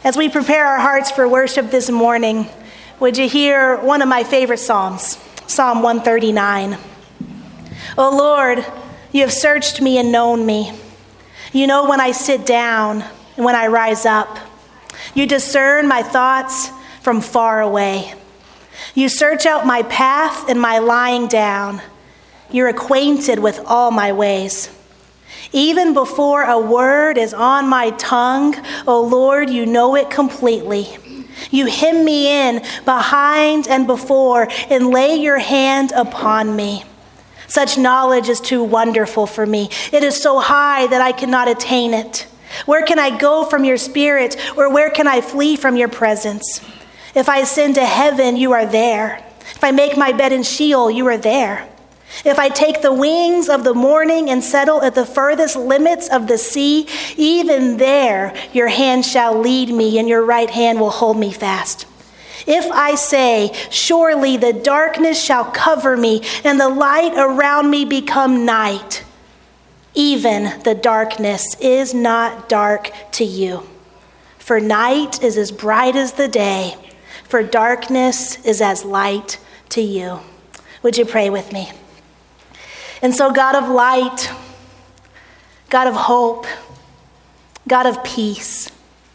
As we prepare our hearts for worship this morning, would you hear one of my favorite Psalms, Psalm 139. O Lord, you have searched me and known me. You know when I sit down and when I rise up. You discern my thoughts from far away. You search out my path and my lying down. You're acquainted with all my ways. Even before a word is on my tongue, O Lord, you know it completely. You hem me in behind and before and lay your hand upon me. Such knowledge is too wonderful for me. It is so high that I cannot attain it. Where can I go from your spirit, or where can I flee from your presence? If I ascend to heaven, you are there. If I make my bed in Sheol, you are there. If I take the wings of the morning and settle at the furthest limits of the sea, even there your hand shall lead me and your right hand will hold me fast. If I say, surely the darkness shall cover me and the light around me become night, even the darkness is not dark to you. For night is as bright as the day, for darkness is as light to you. Would you pray with me? And so, God of light, God of hope, God of peace,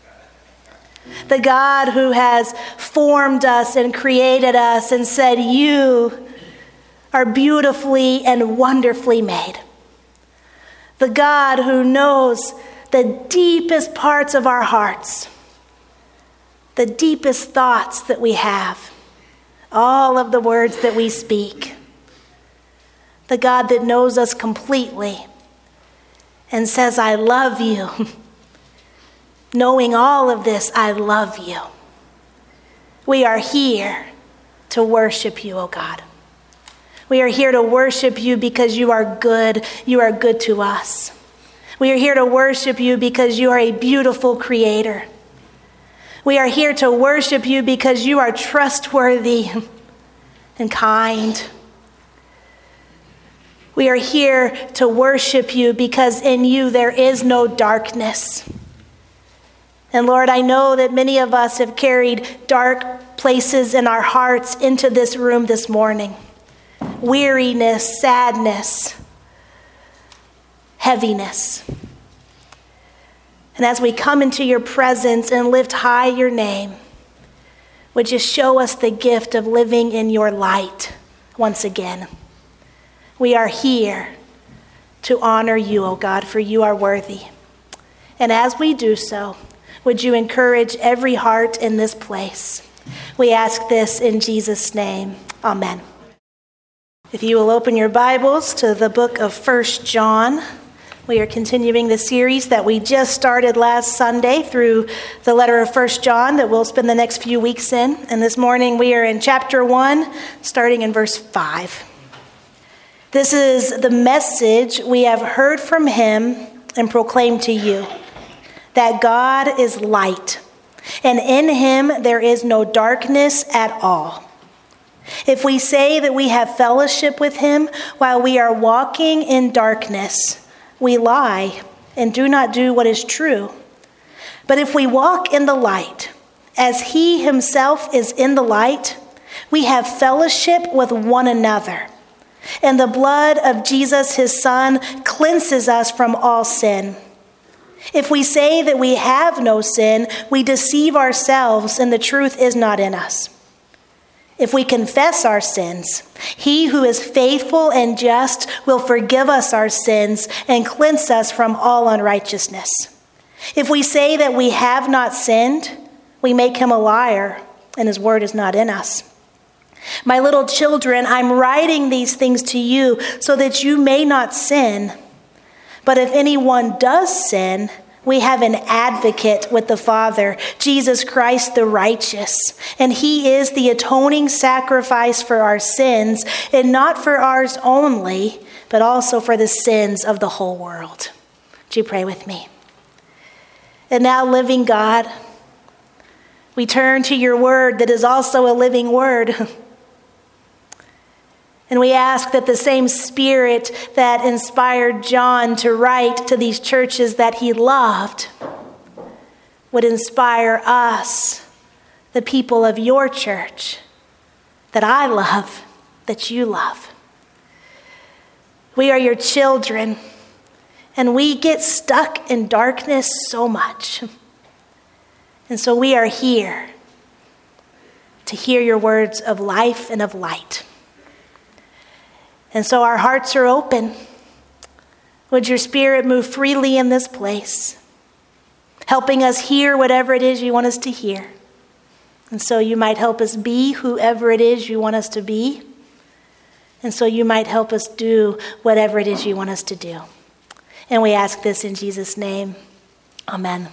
the God who has formed us and created us and said, you are beautifully and wonderfully made. The God who knows the deepest parts of our hearts, the deepest thoughts that we have, all of the words that we speak. The God that knows us completely and says, I love you. Knowing all of this, I love you. We are here to worship you, O God. We are here to worship you because you are good. You are good to us. We are here to worship you because you are a beautiful creator. We are here to worship you because you are trustworthy and kind. We are here to worship you because in you there is no darkness. And Lord, I know that many of us have carried dark places in our hearts into this room this morning. Weariness, sadness, heaviness. And as we come into your presence and lift high your name, would you show us the gift of living in your light once again? We are here to honor you, O God, for you are worthy. And as we do so, would you encourage every heart in this place? We ask this in Jesus' name. Amen. If you will open your Bibles to the book of 1 John. We are continuing the series that we just started last Sunday through the letter of 1 John that we'll spend the next few weeks in. And this morning we are in chapter 1, starting in verse 5. This is the message we have heard from him and proclaimed to you, that God is light, and in him there is no darkness at all. If we say that we have fellowship with him while we are walking in darkness, we lie and do not do what is true. But if we walk in the light, as he himself is in the light, we have fellowship with one another. And the blood of Jesus, his son, cleanses us from all sin. If we say that we have no sin, we deceive ourselves and the truth is not in us. If we confess our sins, he who is faithful and just will forgive us our sins and cleanse us from all unrighteousness. If we say that we have not sinned, we make him a liar and his word is not in us. My little children, I'm writing these things to you so that you may not sin. But if anyone does sin, we have an advocate with the Father, Jesus Christ the righteous. And he is the atoning sacrifice for our sins, and not for ours only, but also for the sins of the whole world. Would you pray with me? And now, living God, we turn to your word that is also a living word. And we ask that the same Spirit that inspired John to write to these churches that he loved would inspire us, the people of your church, that I love, that you love. We are your children, and we get stuck in darkness so much. And so we are here to hear your words of life and of light. And so our hearts are open. Would your Spirit move freely in this place, helping us hear whatever it is you want us to hear. And so you might help us be whoever it is you want us to be. And so you might help us do whatever it is you want us to do. And we ask this in Jesus' name. Amen.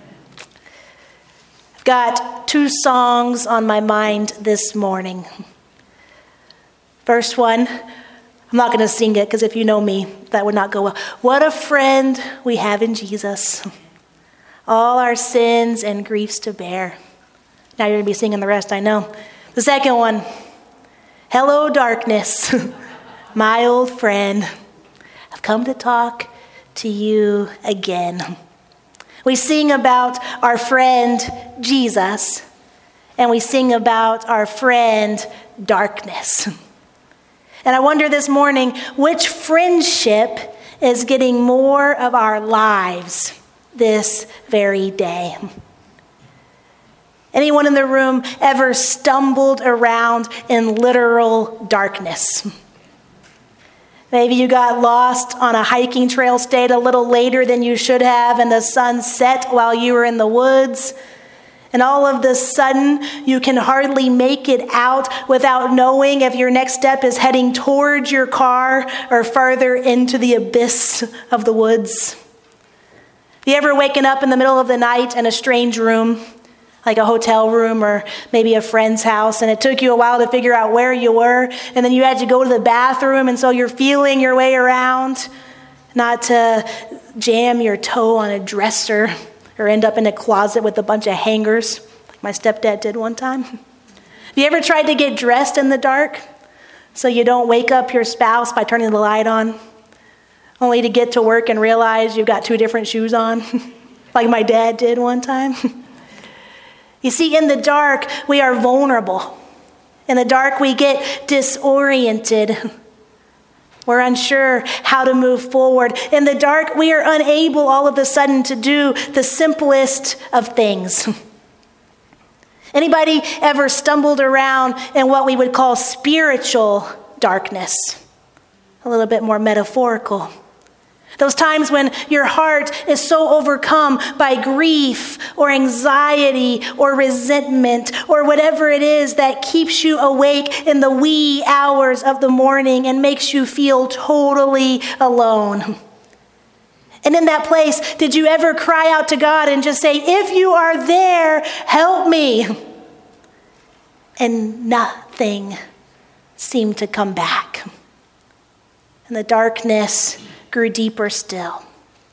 I've got 2 songs on my mind this morning. First one, I'm not going to sing it because if you know me, that would not go well. What a friend we have in Jesus. All our sins and griefs to bear. Now you're going to be singing the rest, I know. The second one, hello darkness, my old friend. I've come to talk to you again. We sing about our friend Jesus, and we sing about our friend darkness. And I wonder this morning, which friendship is getting more of our lives this very day? Anyone in the room ever stumbled around in literal darkness? Maybe you got lost on a hiking trail, stayed a little later than you should have, and the sun set while you were in the woods. And all of a sudden, you can hardly make it out without knowing if your next step is heading towards your car or further into the abyss of the woods. Have you ever waken up in the middle of the night in a strange room, like a hotel room or maybe a friend's house, and it took you a while to figure out where you were, and then you had to go to the bathroom, and so you're feeling your way around, not to jam your toe on a dresser or end up in a closet with a bunch of hangers, like my stepdad did one time. Have you ever tried to get dressed in the dark so you don't wake up your spouse by turning the light on, only to get to work and realize you've got 2 different shoes on, like my dad did one time? You see, in the dark, we are vulnerable. In the dark, we get disoriented. We're unsure how to move forward. In the dark, we are unable all of a sudden to do the simplest of things. Anybody ever stumbled around in what we would call spiritual darkness? A little bit more metaphorical. Those times when your heart is so overcome by grief or anxiety or resentment or whatever it is that keeps you awake in the wee hours of the morning and makes you feel totally alone. And in that place, did you ever cry out to God and just say, if you are there, help me? And nothing seemed to come back. And the darkness grew deeper still.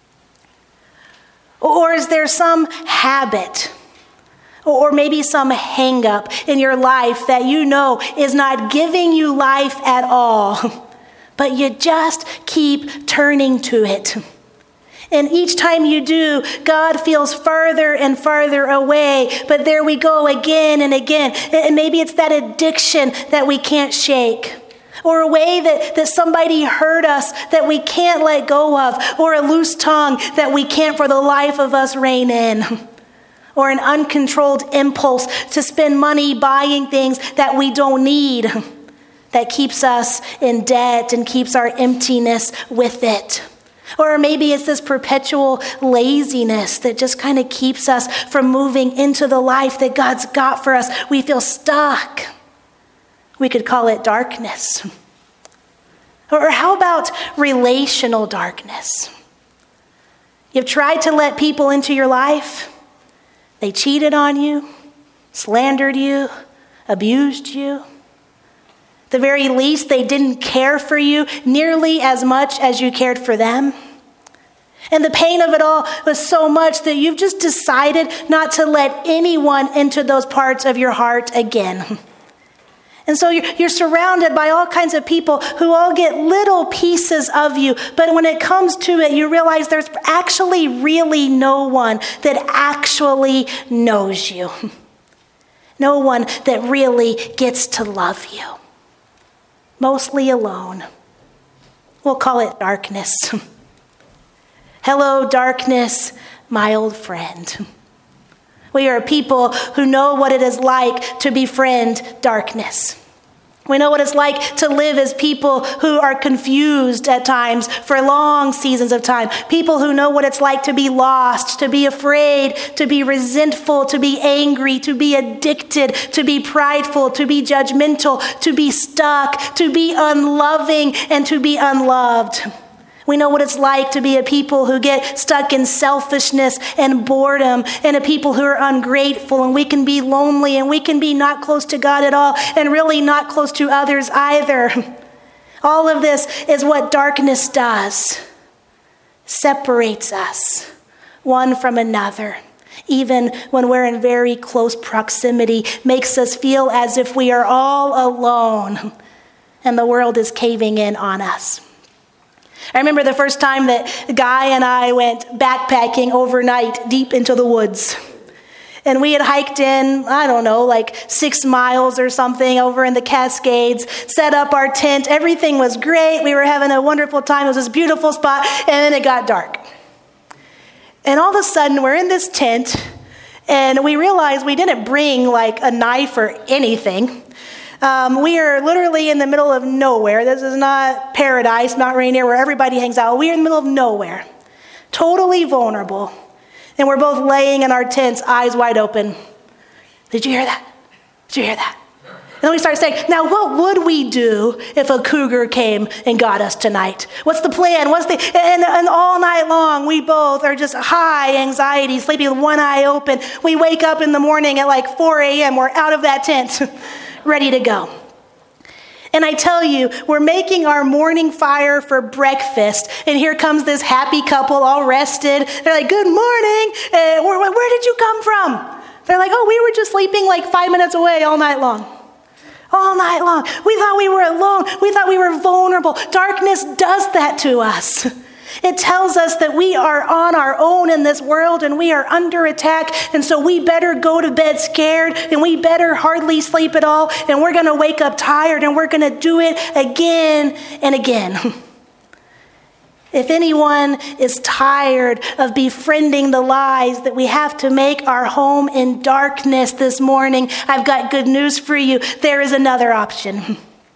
Or is there some habit or maybe some hang-up in your life that you know is not giving you life at all, but you just keep turning to it? And each time you do, God feels further and further away, but there we go again and again. And maybe it's that addiction that we can't shake. Or a way that somebody hurt us that we can't let go of. Or a loose tongue that we can't for the life of us rein in. Or an uncontrolled impulse to spend money buying things that we don't need. That keeps us in debt and keeps our emptiness with it. Or maybe it's this perpetual laziness that just kind of keeps us from moving into the life that God's got for us. We feel stuck. We could call it darkness. Or how about relational darkness? You've tried to let people into your life. They cheated on you, slandered you, abused you. At the very least, they didn't care for you nearly as much as you cared for them. And the pain of it all was so much that you've just decided not to let anyone into those parts of your heart again. And so you're surrounded by all kinds of people who all get little pieces of you. But when it comes to it, you realize there's actually really no one that actually knows you. No one that really gets to love you. Mostly alone. We'll call it darkness. Hello, darkness, my old friend. We are people who know what it is like to befriend darkness. We know what it's like to live as people who are confused at times for long seasons of time. People who know what it's like to be lost, to be afraid, to be resentful, to be angry, to be addicted, to be prideful, to be judgmental, to be stuck, to be unloving, and to be unloved. We know what it's like to be a people who get stuck in selfishness and boredom, and a people who are ungrateful, and we can be lonely, and we can be not close to God at all, and really not close to others either. All of this is what darkness does. Separates us one from another. Even when we're in very close proximity, makes us feel as if we are all alone, and the world is caving in on us. I remember the first time that Guy and I went backpacking overnight deep into the woods. And we had hiked in, like 6 miles or something over in the Cascades, set up our tent. Everything was great. We were having a wonderful time. It was this beautiful spot. And then it got dark. And all of a sudden, we're in this tent, and we realized we didn't bring like a knife or anything. We are literally in the middle of nowhere. This is not Paradise, Mount Rainier, where everybody hangs out. We are in the middle of nowhere, totally vulnerable. And we're both laying in our tents, eyes wide open. Did you hear that? Did you hear that? And then we start saying, now what would we do if a cougar came and got us tonight? What's the plan? And all night long, we both are just high anxiety, sleeping with one eye open. We wake up in the morning at like 4 a.m. We're out of that tent. Ready to go. And I tell you, we're making our morning fire for breakfast, and here comes this happy couple all rested. They're like, good morning. Where did you come from? They're like, oh, we were just sleeping like 5 minutes away all night long. All night long. We thought we were alone. We thought we were vulnerable. Darkness does that to us. It tells us that we are on our own in this world, and we are under attack, and so we better go to bed scared, and we better hardly sleep at all, and we're going to wake up tired, and we're going to do it again and again. If anyone is tired of befriending the lies that we have to make our home in darkness this morning, I've got good news for you. There is another option.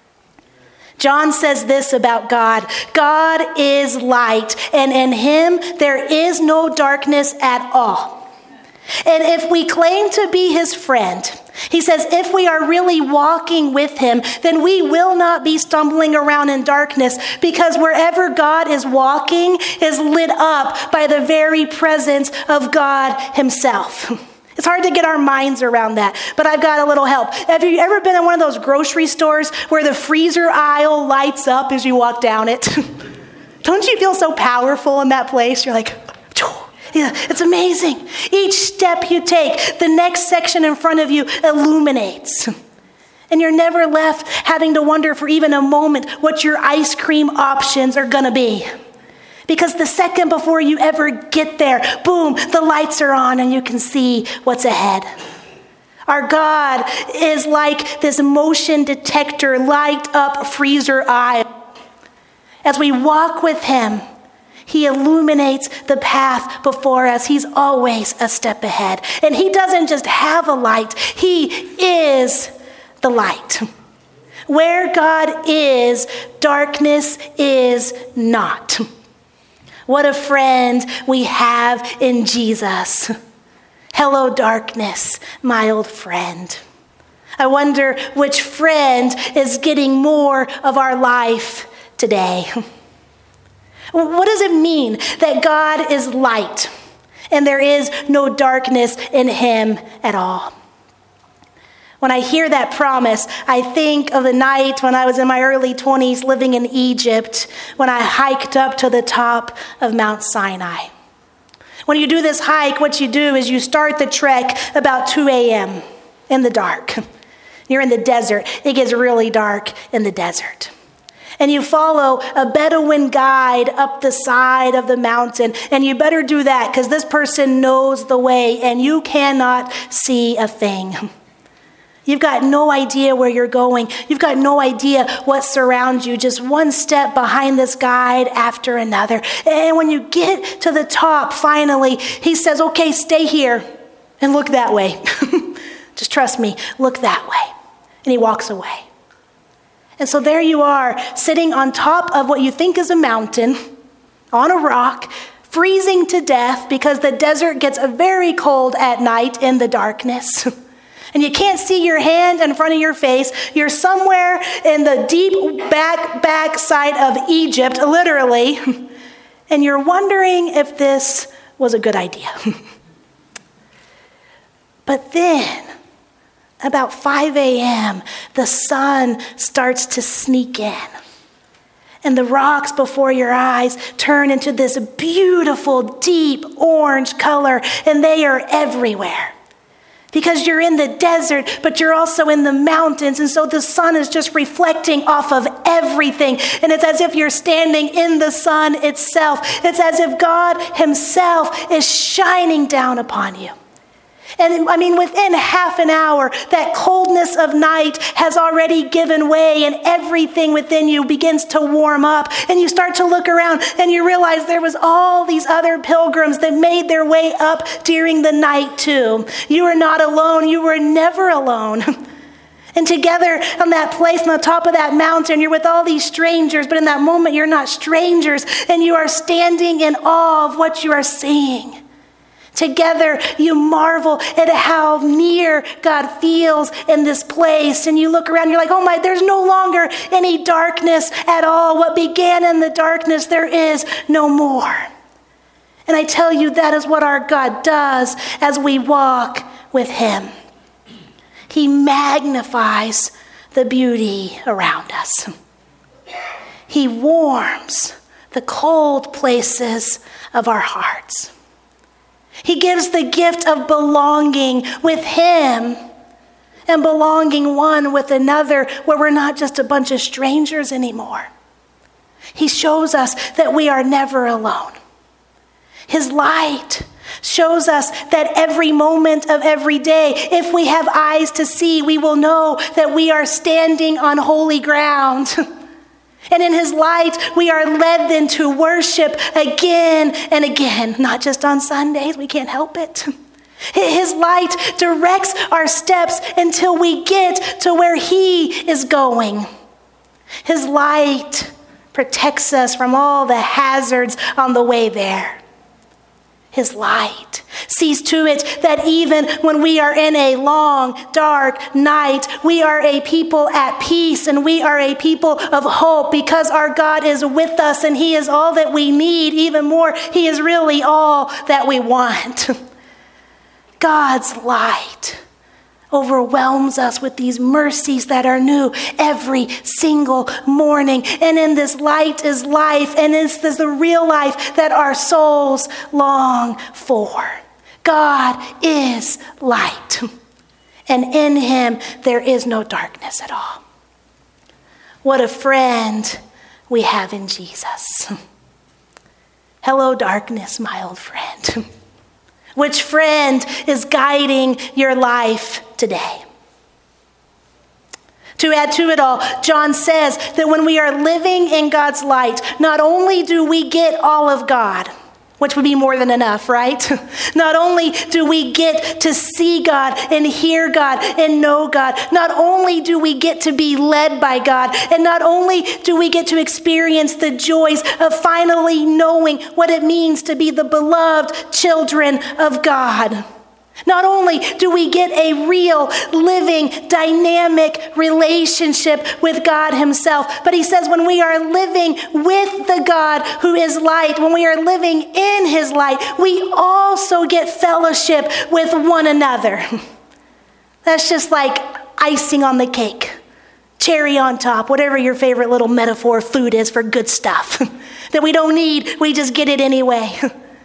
John says this about God. God is light, and in him there is no darkness at all. And if we claim to be his friend, he says if we are really walking with him, then we will not be stumbling around in darkness, because wherever God is walking is lit up by the very presence of God himself. It's hard to get our minds around that, but I've got a little help. Have you ever been in one of those grocery stores where the freezer aisle lights up as you walk down it? Don't you feel so powerful in that place? You're like, yeah, it's amazing. Each step you take, the next section in front of you illuminates. And you're never left having to wonder for even a moment what your ice cream options are going to be. Because the second before you ever get there, boom, the lights are on and you can see what's ahead. Our God is like this motion detector, light up freezer aisle. As we walk with him, he illuminates the path before us. He's always a step ahead. And he doesn't just have a light, he is the light. Where God is, darkness is not. What a friend we have in Jesus. Hello, darkness, my old friend. I wonder which friend is getting more of our life today. What does it mean that God is light and there is no darkness in him at all? When I hear that promise, I think of the night when I was in my early 20s living in Egypt, when I hiked up to the top of Mount Sinai. When you do this hike, what you do is you start the trek about 2 a.m. in the dark. You're in the desert. It gets really dark in the desert. And you follow a Bedouin guide up the side of the mountain. And you better do that because this person knows the way and you cannot see a thing. You've got no idea where you're going. You've got no idea what surrounds you. Just one step behind this guide after another. And when you get to the top, finally, he says, okay, stay here and look that way. Just trust me, look that way. And he walks away. And so there you are, sitting on top of what you think is a mountain, on a rock, freezing to death because the desert gets very cold at night in the darkness. And you can't see your hand in front of your face. You're somewhere in the deep back side of Egypt, literally. And you're wondering if this was a good idea. But then, about 5 a.m., the sun starts to sneak in. And the rocks before your eyes turn into this beautiful, deep orange color, and they are everywhere. Because you're in the desert, but you're also in the mountains, and so the sun is just reflecting off of everything. And it's as if you're standing in the sun itself. It's as if God himself is shining down upon you. And I mean, within half an hour, that coldness of night has already given way and everything within you begins to warm up. And you start to look around and you realize there was all these other pilgrims that made their way up during the night too. You are not alone. You were never alone. And together on that place on the top of that mountain, you're with all these strangers, but in that moment, you're not strangers and you are standing in awe of what you are seeing. Together, you marvel at how near God feels in this place. And you look around, you're like, oh my, there's no longer any darkness at all. What began in the darkness, there is no more. And I tell you, that is what our God does as we walk with him. He magnifies the beauty around us. He warms the cold places of our hearts. He gives the gift of belonging with him and belonging one with another, where we're not just a bunch of strangers anymore. He shows us that we are never alone. His light shows us that every moment of every day, if we have eyes to see, we will know that we are standing on holy ground. And in his light, we are led then to worship again and again, not just on Sundays. We can't help it. His light directs our steps until we get to where he is going. His light protects us from all the hazards on the way there. His light sees to it that even when we are in a long, dark night, we are a people at peace and we are a people of hope because our God is with us and he is all that we need. Even more, he is really all that we want. God's light overwhelms us with these mercies that are new every single morning. And in this light is life, and it's the real life that our souls long for. God is light, and in him there is no darkness at all. What a friend we have in Jesus. Hello, darkness, my old friend. Which friend is guiding your life today? To add to it all, John says that when we are living in God's light, not only do we get all of God, which would be more than enough, right? Not only do we get to see God and hear God and know God, not only do we get to be led by God, and not only do we get to experience the joys of finally knowing what it means to be the beloved children of God. Not only do we get a real, living, dynamic relationship with God himself, but he says when we are living with the God who is light, when we are living in his light, we also get fellowship with one another. That's just like icing on the cake, cherry on top, whatever your favorite little metaphor food is for good stuff that we don't need, we just get it anyway.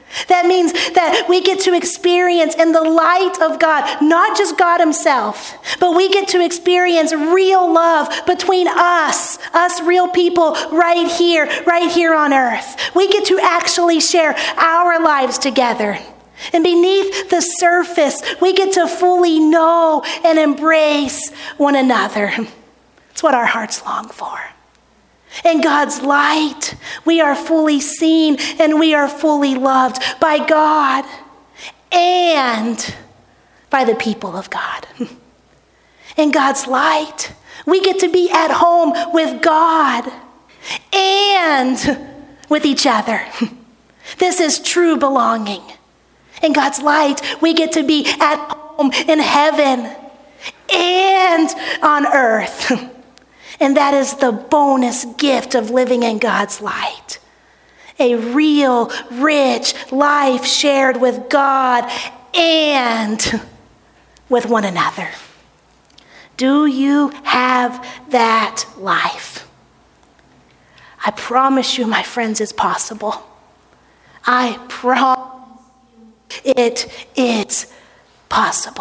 That means that we get to experience in the light of God, not just God himself, but we get to experience real love between us real people right here on earth. We get to actually share our lives together. And beneath the surface, we get to fully know and embrace one another. It's what our hearts long for. In God's light, we are fully seen and we are fully loved by God and by the people of God. In God's light, we get to be at home with God and with each other. This is true belonging. In God's light, we get to be at home in heaven and on earth. And that is the bonus gift of living in God's light. A real, rich life shared with God and with one another. Do you have that life? I promise you, my friends, it's possible. I promise you, it is possible.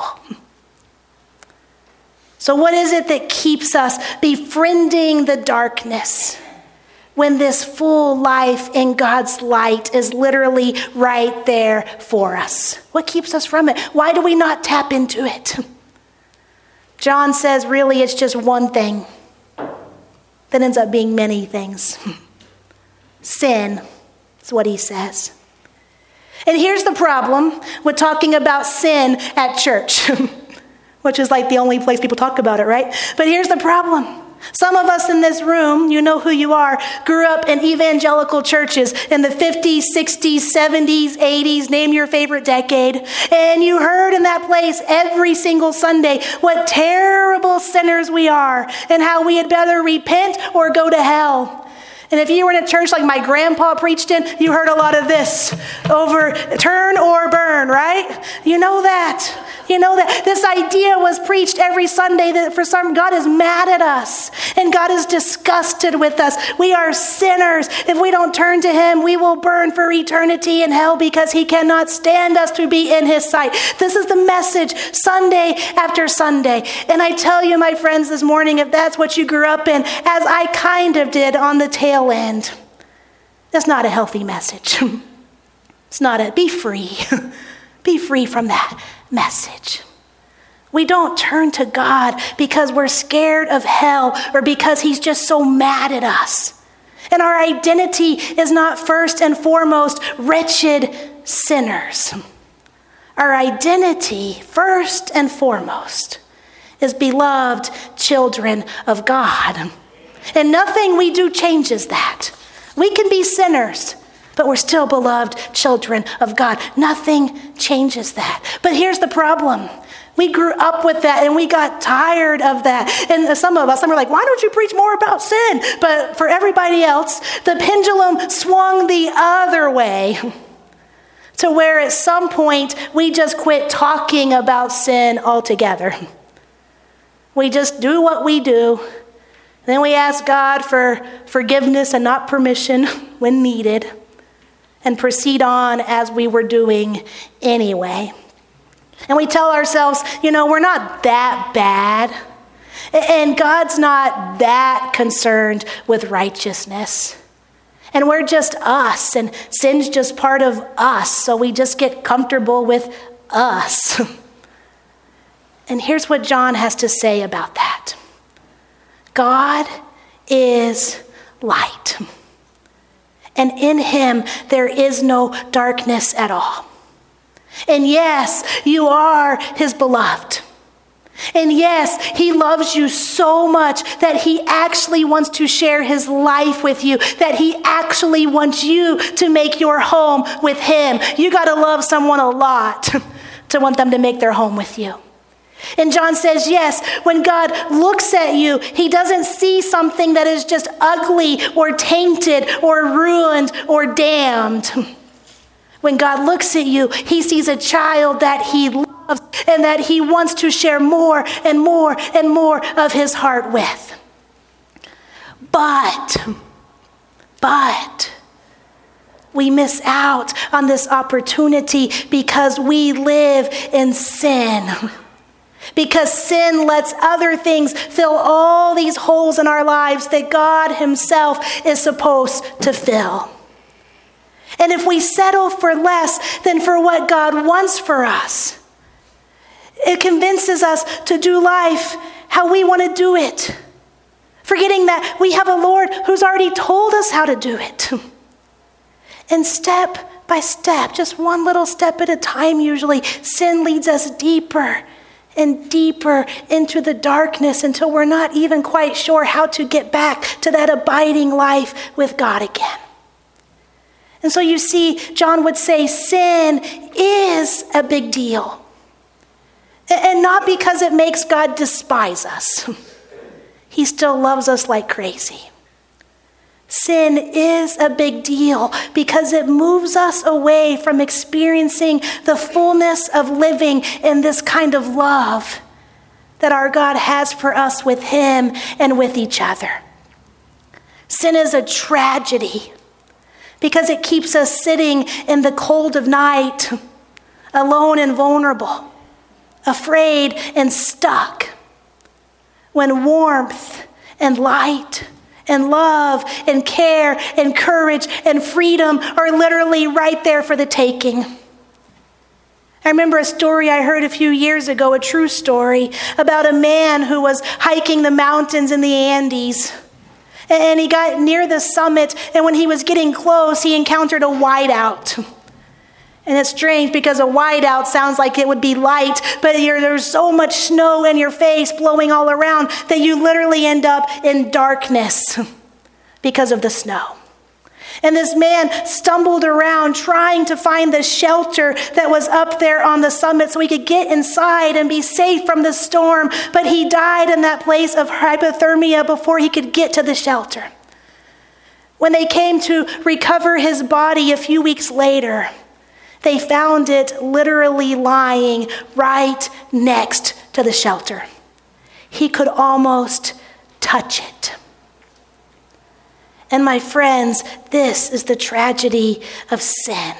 So what is it that keeps us befriending the darkness when this full life in God's light is literally right there for us? What keeps us from it? Why do we not tap into it? John says really it's just one thing that ends up being many things. Sin is what he says. And here's the problem with talking about sin at church. Which is like the only place people talk about it, right? But here's the problem. Some of us in this room, you know who you are, grew up in evangelical churches in the 50s, 60s, 70s, 80s, name your favorite decade. And you heard in that place every single Sunday what terrible sinners we are and how we had better repent or go to hell. And if you were in a church like my grandpa preached in, you heard a lot of this over turn or burn, right? You know that. You know that this idea was preached every Sunday that for some, God is mad at us and God is disgusted with us. We are sinners. If we don't turn to him, we will burn for eternity in hell because he cannot stand us to be in his sight. This is the message Sunday after Sunday. And I tell you, my friends, this morning, if that's what you grew up in, as I kind of did on the tail end, that's not a healthy message. It's not a, be free. Be free from that message. We don't turn to God because we're scared of hell or because he's just so mad at us. And our identity is not first and foremost wretched sinners. Our identity, first and foremost, is beloved children of God. And nothing we do changes that. We can be sinners, but we're still beloved children of God. Nothing changes that. But here's the problem. We grew up with that and we got tired of that. And some of us, some are like, why don't you preach more about sin? But for everybody else, the pendulum swung the other way to where at some point we just quit talking about sin altogether. We just do what we do. Then we ask God for forgiveness and not permission when needed, and proceed on as we were doing anyway. And we tell ourselves, we're not that bad. And God's not that concerned with righteousness. And we're just us, and sin's just part of us, so we just get comfortable with us. And here's what John has to say about that. God is light. And in him, there is no darkness at all. And yes, you are his beloved. And yes, he loves you so much that he actually wants to share his life with you, that he actually wants you to make your home with him. You got to love someone a lot to want them to make their home with you. And John says, yes, when God looks at you, he doesn't see something that is just ugly or tainted or ruined or damned. When God looks at you, he sees a child that he loves and that he wants to share more and more and more of his heart with. But we miss out on this opportunity because we live in sin. Because sin lets other things fill all these holes in our lives that God himself is supposed to fill. And if we settle for less than for what God wants for us, it convinces us to do life how we want to do it, forgetting that we have a Lord who's already told us how to do it. And step by step, just one little step at a time usually, sin leads us deeper and deeper into the darkness until we're not even quite sure how to get back to that abiding life with God again. And so you see, John would say sin is a big deal. And not because it makes God despise us. He still loves us like crazy. Sin is a big deal because it moves us away from experiencing the fullness of living in this kind of love that our God has for us with him and with each other. Sin is a tragedy because it keeps us sitting in the cold of night, alone and vulnerable, afraid and stuck, when warmth and light and love and care and courage and freedom are literally right there for the taking. I remember a story I heard a few years ago, a true story, about a man who was hiking the mountains in the Andes. And he got near the summit, and when he was getting close, he encountered a whiteout. And it's strange because a whiteout sounds like it would be light, but there's so much snow in your face blowing all around that you literally end up in darkness because of the snow. And this man stumbled around trying to find the shelter that was up there on the summit so he could get inside and be safe from the storm, but he died in that place of hypothermia before he could get to the shelter. When they came to recover his body a few weeks later, they found it literally lying right next to the shelter. He could almost touch it. And my friends, this is the tragedy of sin.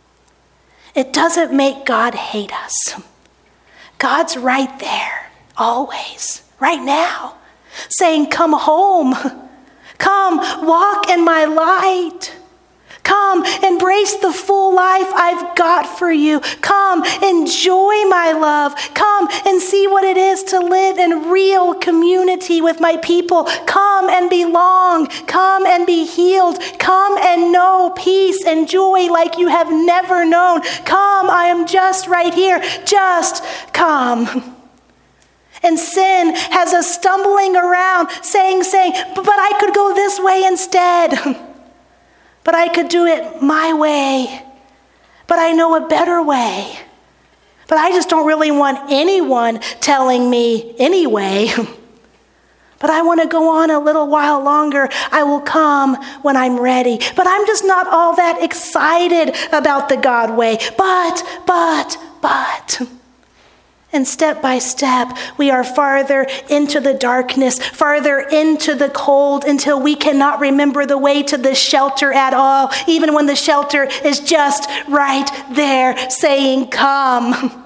It doesn't make God hate us. God's right there, always, right now, saying, come home. Come, walk in my light. Come, embrace the full life I've got for you. Come, enjoy my love. Come and see what it is to live in real community with my people. Come and belong. Come and be healed. Come and know peace and joy like you have never known. Come, I am just right here. Just come. And sin has us stumbling around saying, but I could go this way instead. But I could do it my way. But I know a better way. But I just don't really want anyone telling me anyway. But I want to go on a little while longer. I will come when I'm ready. But I'm just not all that excited about the God way. But. And step by step, we are farther into the darkness, farther into the cold, until we cannot remember the way to the shelter at all, even when the shelter is just right there saying, come.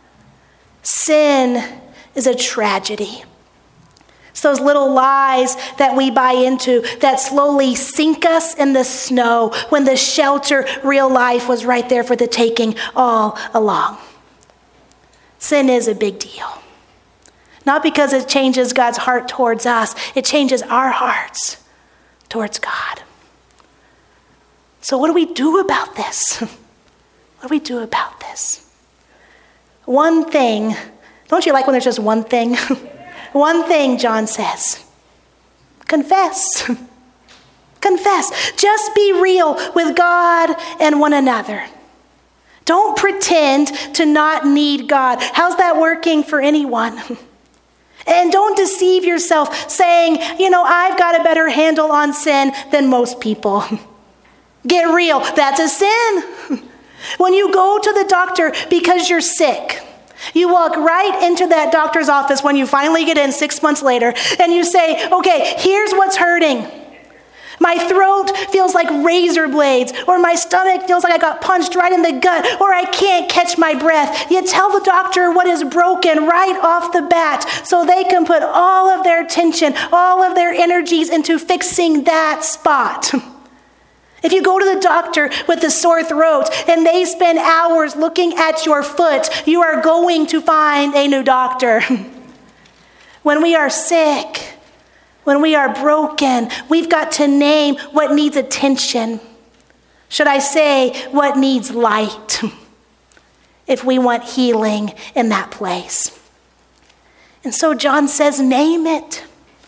Sin is a tragedy. It's those little lies that we buy into that slowly sink us in the snow when the shelter, real life, was right there for the taking all along. Sin is a big deal. Not because it changes God's heart towards us, it changes our hearts towards God. So what do we do about this? What do we do about this? One thing, don't you like when there's just one thing? One thing, John says, confess. Confess. Just be real with God and one another. Don't pretend to not need God. How's that working for anyone? And don't deceive yourself saying, I've got a better handle on sin than most people. Get real. That's a sin. When you go to the doctor because you're sick, you walk right into that doctor's office when you finally get in 6 months later, and you say, okay, here's what's hurting. My throat feels like razor blades, or my stomach feels like I got punched right in the gut, or I can't catch my breath. You tell the doctor what is broken right off the bat so they can put all of their attention, all of their energies into fixing that spot. If you go to the doctor with a sore throat and they spend hours looking at your foot, you are going to find a new doctor. When we are sick, when we are broken, we've got to name what needs attention. Should I say what needs light? If we want healing in that place. And so John says, name it.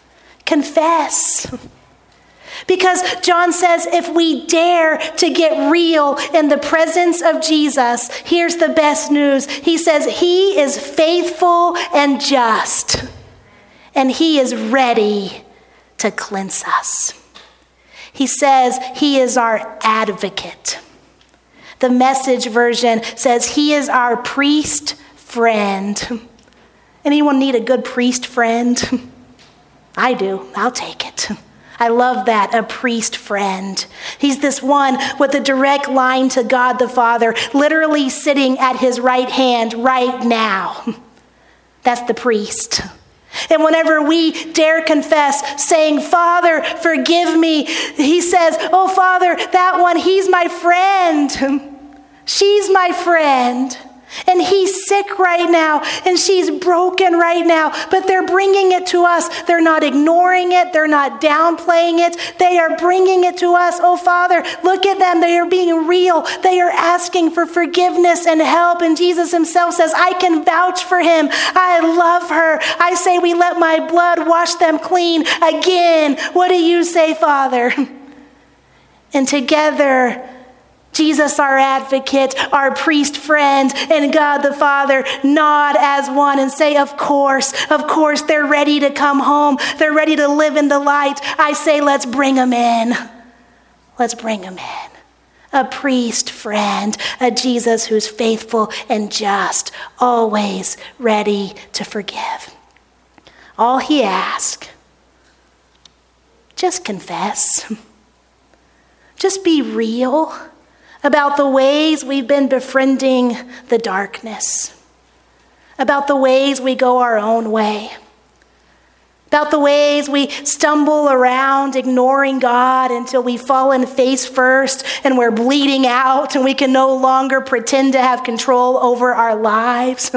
Confess. Because John says if we dare to get real in the presence of Jesus, here's the best news. He says he is faithful and just. And he is ready to cleanse us. He says he is our advocate. The Message version says he is our priest friend. Anyone need a good priest friend? I do. I'll take it. I love that, a priest friend. He's this one with a direct line to God the Father, literally sitting at his right hand right now. That's the priest. And whenever we dare confess, saying, Father, forgive me, he says, oh, Father, that one, he's my friend. She's my friend. And he's sick right now, and she's broken right now, but they're bringing it to us. They're not ignoring it. They're not downplaying it. They are bringing it to us. Oh, Father, look at them. They are being real. They are asking for forgiveness and help. And Jesus himself says, I can vouch for him. I love her. I say we let my blood wash them clean again. What do you say, Father? And together, Jesus, our advocate, our priest friend, and God the Father nod as one and say, of course, they're ready to come home. They're ready to live in the light. I say, let's bring them in. Let's bring them in. A priest friend, a Jesus who's faithful and just, always ready to forgive. All he asks, just confess. Just be real about the ways we've been befriending the darkness, about the ways we go our own way, about the ways we stumble around ignoring God until we've fallen face first and we're bleeding out and we can no longer pretend to have control over our lives.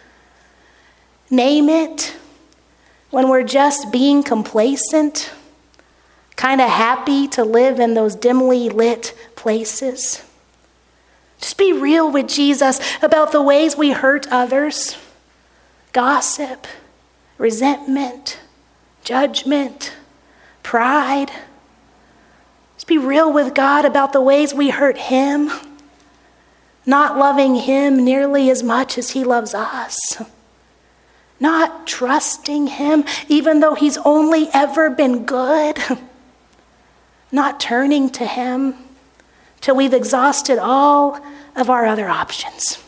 Name it when we're just being complacent, kind of happy to live in those dimly lit places. Just be real with Jesus about the ways we hurt others. Gossip, resentment, judgment, pride. Just be real with God about the ways we hurt him. Not loving him nearly as much as he loves us. Not trusting him even though he's only ever been good. Not turning to him till we've exhausted all of our other options.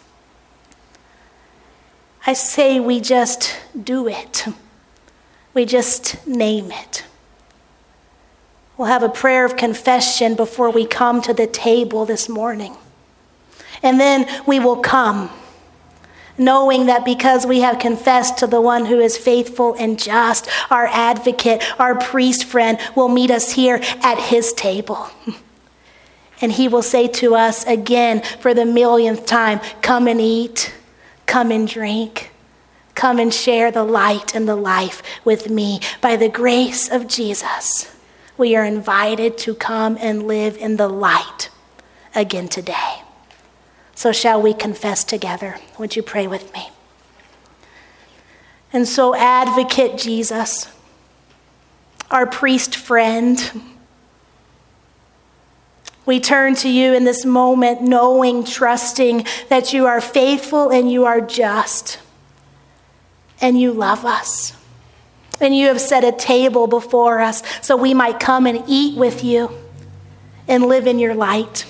I say we just do it. We just name it. We'll have a prayer of confession before we come to the table this morning. And then we will come, knowing that because we have confessed to the one who is faithful and just, our advocate, our priest friend, will meet us here at his table. And he will say to us again for the millionth time, come and eat, come and drink, come and share the light and the life with me. By the grace of Jesus, we are invited to come and live in the light again today. So shall we confess together? Would you pray with me? And so, advocate Jesus, our priest friend, we turn to you in this moment, knowing, trusting that you are faithful and you are just, and you love us. And you have set a table before us so we might come and eat with you and live in your light.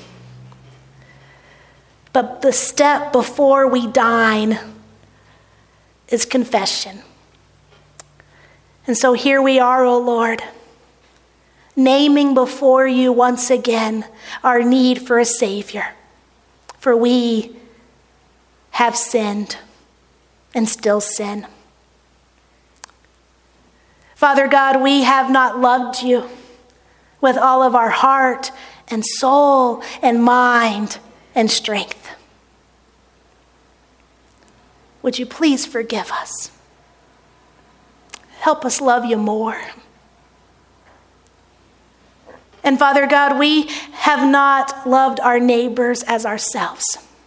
But the step before we dine is confession. And so here we are, O Lord, naming before you once again our need for a Savior. For we have sinned and still sin. Father God, we have not loved you with all of our heart and soul and mind and strength. Would you please forgive us? Help us love you more. And Father God, we have not loved our neighbors as ourselves.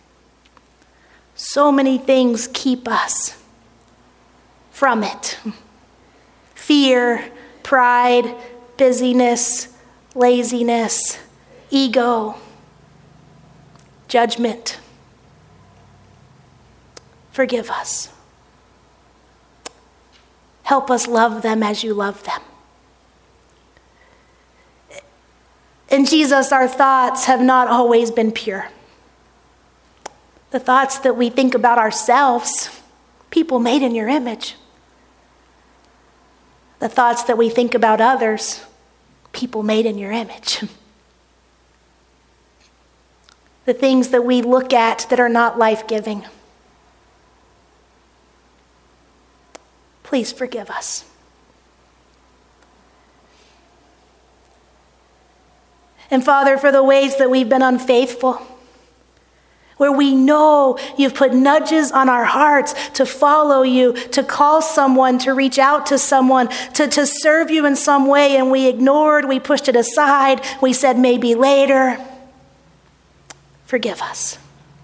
So many things keep us from it. Fear, pride, busyness, laziness, ego, judgment. Forgive us. Help us love them as you love them. And Jesus, our thoughts have not always been pure. The thoughts that we think about ourselves, people made in your image. The thoughts that we think about others, people made in your image. The things that we look at that are not life-giving. Please forgive us. And Father, for the ways that we've been unfaithful, where we know you've put nudges on our hearts to follow you, to call someone, to reach out to someone, to serve you in some way, and we ignored, we pushed it aside, we said maybe later. Forgive us.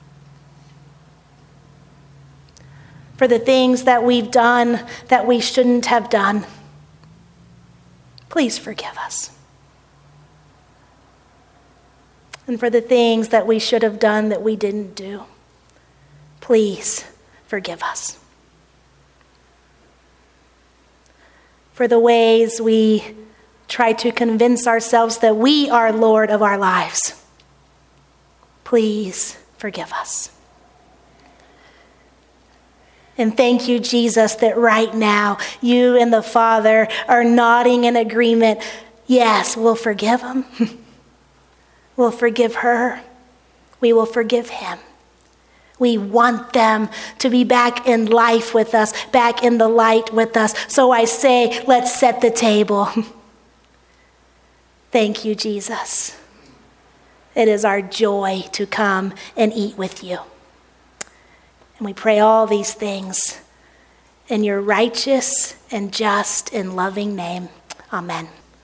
For the things that we've done that we shouldn't have done, please forgive us. And for the things that we should have done that we didn't do, please forgive us. For the ways we try to convince ourselves that we are Lord of our lives, please forgive us. And thank you, Jesus, that right now you and the Father are nodding in agreement. Yes, we'll forgive him. We'll forgive her. We will forgive him. We want them to be back in life with us, back in the light with us. So I say, let's set the table. Thank you, Jesus. It is our joy to come and eat with you. And we pray all these things in your righteous and just and loving name. Amen.